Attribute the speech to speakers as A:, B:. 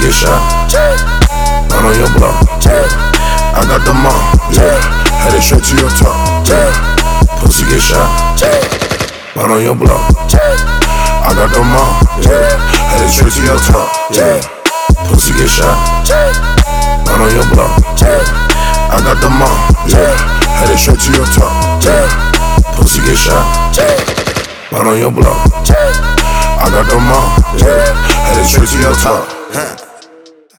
A: get shot. Not on your block. I got the mom. Head it straight to your top. Pussy get shot. Not on your block. I got the mom. Head it straight to your top. Pussy get shot. Not on your block. I got the mom. Head it straight to your top. Pussy get shot. Not on your block. I got the mom. Head it straight to your top.